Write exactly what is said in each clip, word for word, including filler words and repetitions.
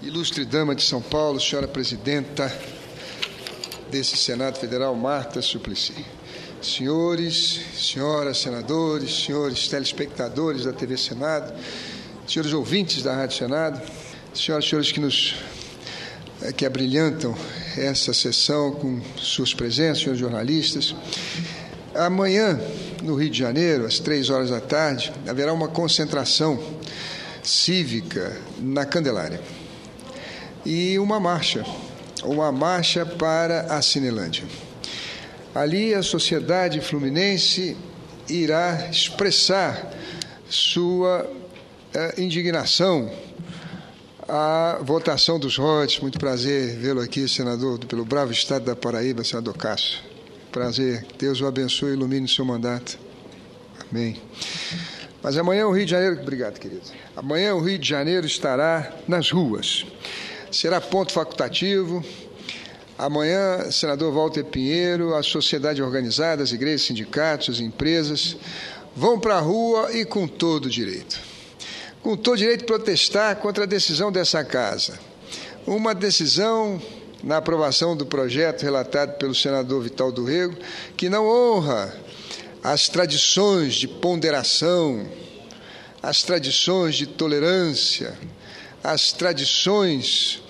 Ilustre Dama de São Paulo, senhora presidenta desse Senado Federal, Marta Suplicy. Senhores, senhoras, senadores, senhores telespectadores da T V Senado, senhores ouvintes da Rádio Senado, senhoras e senhores que nos que abrilhantam essa sessão com suas presenças, senhores jornalistas. Amanhã, no Rio de Janeiro, às três horas da tarde, haverá uma concentração cívica na Candelária e uma marcha, uma marcha para a Cinelândia. Ali a sociedade fluminense irá expressar sua eh, indignação à votação dos royalties. Muito prazer vê-lo aqui, senador, pelo bravo estado da Paraíba, senador Cássio. Prazer, Deus o abençoe e ilumine o seu mandato. Amém. Mas amanhã o Rio de Janeiro... Obrigado, querido. Amanhã o Rio de Janeiro estará nas ruas. Será ponto facultativo. Amanhã, senador Walter Pinheiro, a sociedade organizada, as igrejas, sindicatos, as empresas, vão para a rua e com todo direito. Com todo direito de protestar contra a decisão dessa casa. Uma decisão, na aprovação do projeto relatado pelo senador Vital do Rego, que não honra as tradições de ponderação, as tradições de tolerância, as tradições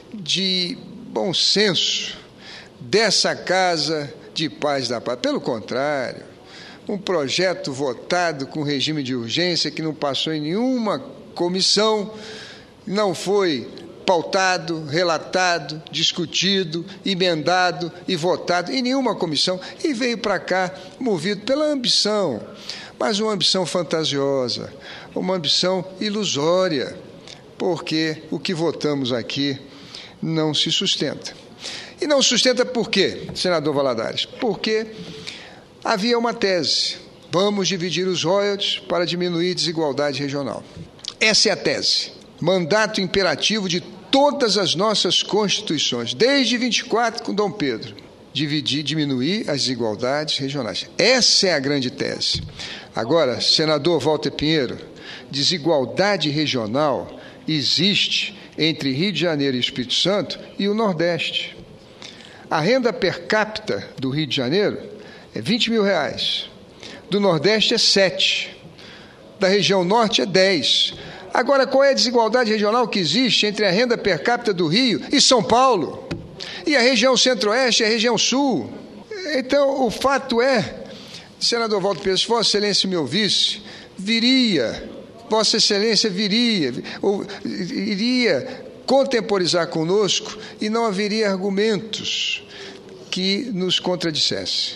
de bom senso dessa Casa de Paz da Pátria. Pelo contrário, um projeto votado com regime de urgência que não passou em nenhuma comissão, não foi pautado, relatado, discutido, emendado e votado em nenhuma comissão e veio para cá movido pela ambição, mas uma ambição fantasiosa, uma ambição ilusória, porque o que votamos aqui não se sustenta. E não sustenta por quê, senador Valadares? Porque havia uma tese: vamos dividir os royalties para diminuir a desigualdade regional. Essa é a tese, mandato imperativo de todas as nossas constituições, desde vinte e quatro com Dom Pedro, dividir, diminuir as desigualdades regionais. Essa é a grande tese. Agora, senador Walter Pinheiro, desigualdade regional existe entre Rio de Janeiro e Espírito Santo e o Nordeste. A renda per capita do Rio de Janeiro é vinte mil reais, do Nordeste é sete, da região Norte é dez. Agora, qual é a desigualdade regional que existe entre a renda per capita do Rio e São Paulo? E a região Centro-Oeste e a região Sul? Então, o fato é, senador Walter Pinheiro, se Vossa Excelência me ouvisse, viria, Vossa Excelência viria, ou iria contemporizar conosco e não haveria argumentos que nos contradissessem.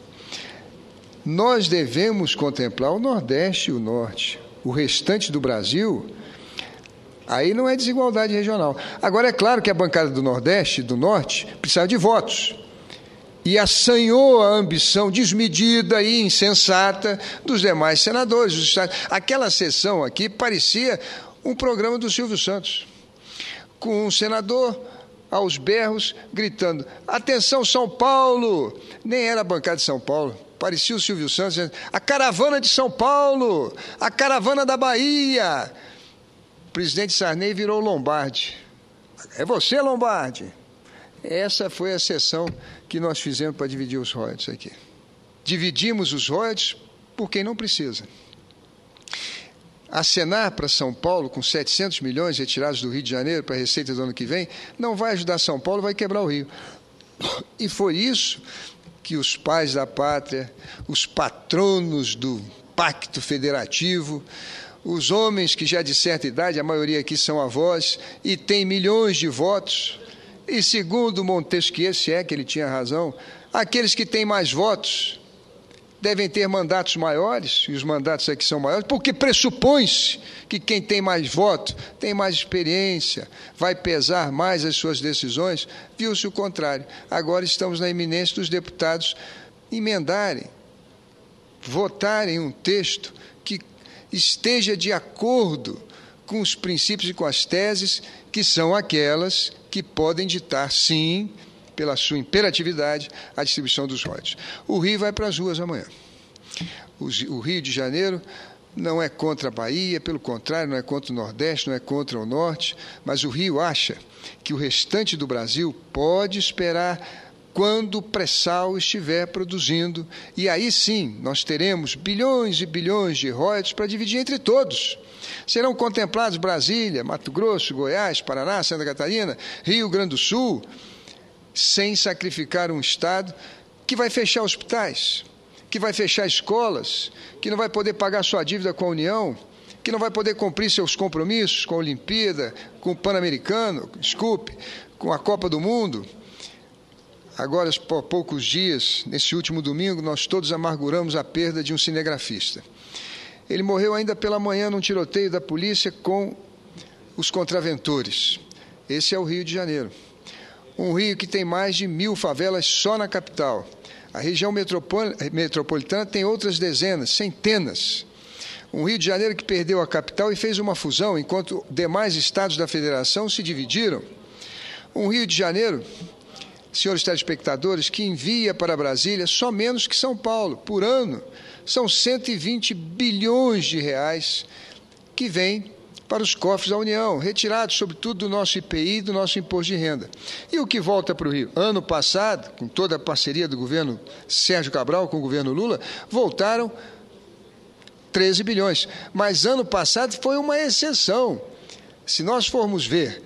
Nós devemos contemplar o Nordeste e o Norte. O restante do Brasil, aí não é desigualdade regional. Agora, é claro que a bancada do Nordeste e do Norte precisava de votos. E assanhou a ambição desmedida e insensata dos demais senadores. Dos estados. Aquela sessão aqui parecia um programa do Silvio Santos, com um senador aos berros gritando: atenção, São Paulo! Nem era a bancada de São Paulo. Parecia o Silvio Santos dizendo: a caravana de São Paulo, a caravana da Bahia. O presidente Sarney virou Lombardi. É você, Lombardi. Essa foi a sessão que nós fizemos para dividir os royalties aqui. Dividimos os royalties por quem não precisa. Acenar para São Paulo com setecentos milhões retirados do Rio de Janeiro para a receita do ano que vem não vai ajudar São Paulo, vai quebrar o Rio. E foi isso que os pais da pátria, os patronos do pacto federativo, os homens que já de certa idade, a maioria aqui são avós, e têm milhões de votos, e segundo Montesquieu, se é que ele tinha razão, aqueles que têm mais votos devem ter mandatos maiores, e os mandatos aqui são maiores, porque pressupõe-se que quem tem mais voto tem mais experiência, vai pesar mais as suas decisões. Viu-se o contrário. Agora estamos na iminência dos deputados emendarem, votarem um texto que esteja de acordo com os princípios e com as teses que são aquelas que podem ditar, sim, pela sua imperatividade, a distribuição dos royalties. O Rio vai para as ruas amanhã. O Rio de Janeiro não é contra a Bahia, pelo contrário, não é contra o Nordeste, não é contra o Norte, mas o Rio acha que o restante do Brasil pode esperar quando o pré-sal estiver produzindo, e aí sim nós teremos bilhões e bilhões de royalties para dividir entre todos. Serão contemplados Brasília, Mato Grosso, Goiás, Paraná, Santa Catarina, Rio Grande do Sul, sem sacrificar um Estado que vai fechar hospitais, que vai fechar escolas, que não vai poder pagar sua dívida com a União, que não vai poder cumprir seus compromissos com a Olimpíada, com o Pan-Americano, desculpe, com a Copa do Mundo. Agora, por poucos dias, nesse último domingo, nós todos amarguramos a perda de um cinegrafista. Ele morreu ainda pela manhã num tiroteio da polícia com os contraventores. Esse é o Rio de Janeiro. Um Rio que tem mais de mil favelas só na capital. A região metropolitana tem outras dezenas, centenas. Um Rio de Janeiro que perdeu a capital e fez uma fusão, enquanto demais estados da federação se dividiram. Um Rio de Janeiro, senhores telespectadores, que envia para Brasília só menos que São Paulo, por ano. São cento e vinte bilhões de reais que vêm para os cofres da União, retirados, sobretudo, do nosso I P I e do nosso imposto de renda. E o que volta para o Rio? Ano passado, com toda a parceria do governo Sérgio Cabral com o governo Lula, voltaram treze bilhões. Mas ano passado foi uma exceção. Se nós formos ver,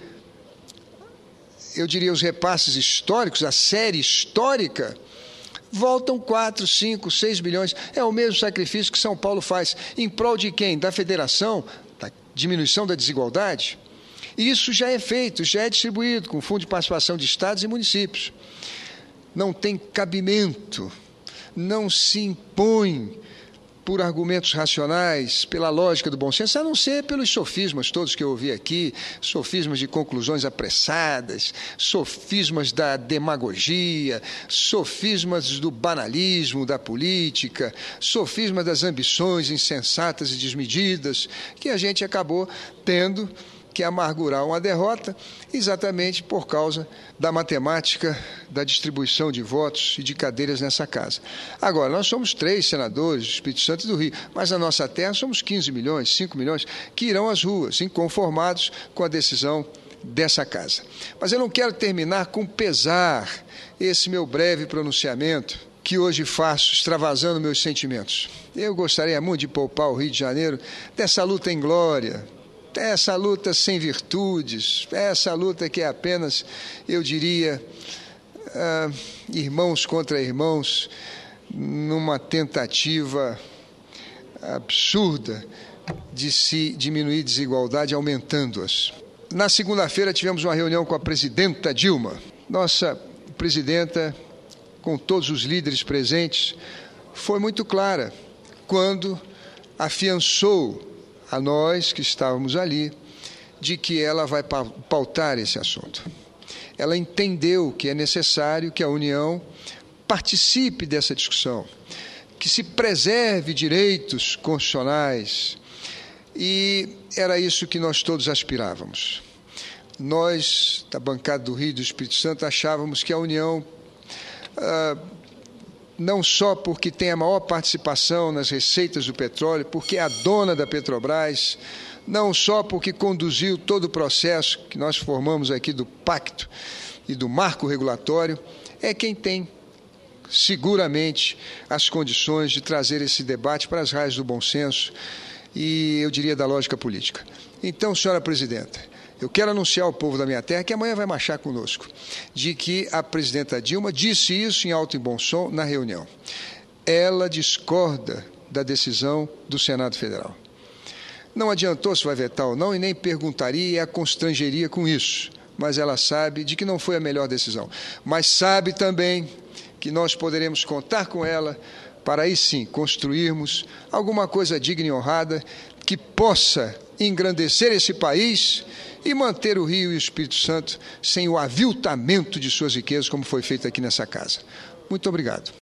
eu diria, os repasses históricos, a série histórica, voltam quatro, cinco, seis bilhões. É o mesmo sacrifício que São Paulo faz. Em prol de quem? Da federação, da diminuição da desigualdade. Isso já é feito, já é distribuído com o Fundo de Participação de Estados e Municípios. Não tem cabimento, não se impõe por argumentos racionais, pela lógica do bom senso, a não ser pelos sofismas todos que eu ouvi aqui, sofismas de conclusões apressadas, sofismas da demagogia, sofismas do banalismo da política, sofismas das ambições insensatas e desmedidas, que a gente acabou tendo que amargurar uma derrota exatamente por causa da matemática da distribuição de votos e de cadeiras nessa casa. Agora, nós somos três senadores do Espírito Santo e do Rio, mas na nossa terra somos quinze milhões, cinco milhões, que irão às ruas, inconformados com a decisão dessa casa. Mas eu não quero terminar com pesar esse meu breve pronunciamento que hoje faço, extravasando meus sentimentos. Eu gostaria muito de poupar o Rio de Janeiro dessa luta em glória, essa luta sem virtudes, essa luta que é apenas, eu diria, uh, irmãos contra irmãos, numa tentativa absurda de se diminuir desigualdade, aumentando-as. Na segunda-feira tivemos uma reunião com a presidenta Dilma. Nossa presidenta, com todos os líderes presentes, foi muito clara quando afiançou a nós que estávamos ali, de que ela vai pautar esse assunto. Ela entendeu que é necessário que a União participe dessa discussão, que se preserve direitos constitucionais, e era isso que nós todos aspirávamos. Nós, da bancada do Rio e do Espírito Santo, achávamos que a União, ah, não só porque tem a maior participação nas receitas do petróleo, porque é a dona da Petrobras, não só porque conduziu todo o processo que nós formamos aqui do pacto e do marco regulatório, é quem tem seguramente as condições de trazer esse debate para as raias do bom senso e, eu diria, da lógica política. Então, senhora presidenta, eu quero anunciar ao povo da minha terra que amanhã vai marchar conosco, de que a presidenta Dilma disse isso em alto e bom som na reunião. Ela discorda da decisão do Senado Federal. Não adiantou se vai vetar ou não, e nem perguntaria e a constrangeria com isso, mas ela sabe de que não foi a melhor decisão. Mas sabe também que nós poderemos contar com ela para aí sim construirmos alguma coisa digna e honrada que possa engrandecer esse país e manter o Rio e o Espírito Santo sem o aviltamento de suas riquezas, como foi feito aqui nessa casa. Muito obrigado.